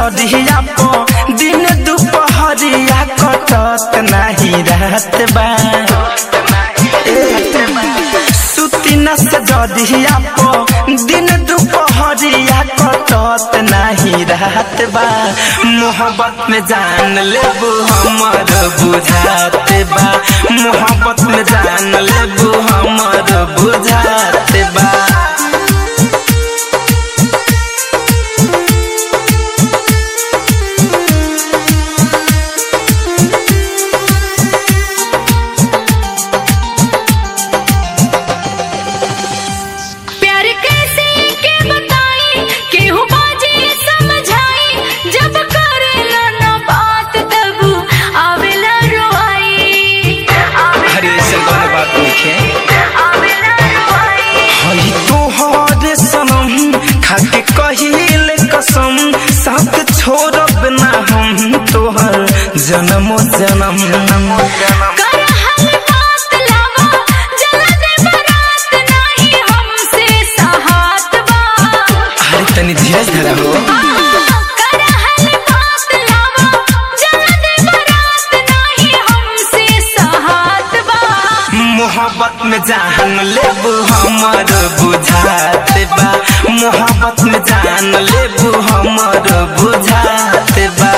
जरिया पो दिन दुपहरिया कटत नहीं रहत बा सुती न से जरिया पो दिन दुपहरिया कटत नहीं रहत बा मोहब्बत में जान लेबू हमर बुझात बा मोहब्बत में जान लेबू हमर बुझात बा खाके कहिल कसम साथ छोड़ब ना हम तोहर जन्मो जन्म अरे तनी धीरज धरा हो मोहब्बत में जान लेबू हमर बुझात बा मोहब्बत में जान लेबू हमर बुझात बा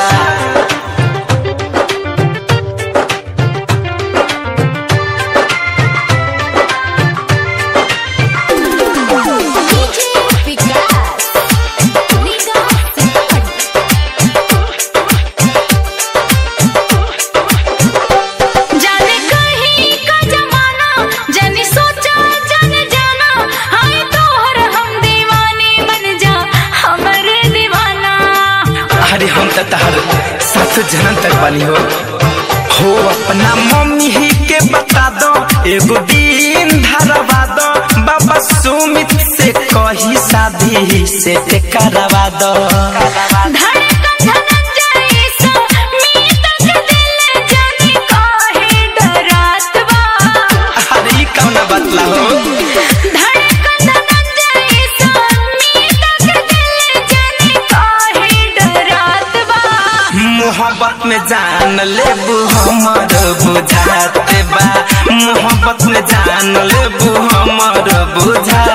अरे हम तो तहर 7 जन्म तक वाली हो अपना मम्मी ही के बता दो एगो दिन धरवा दो बाबा सुमित से कही शादी से करवा दो अरे कौन बतला हो मोहब्बत में जान लेबू हमर बुझात बा मोहब्बत में जान लेबू हमर बुझात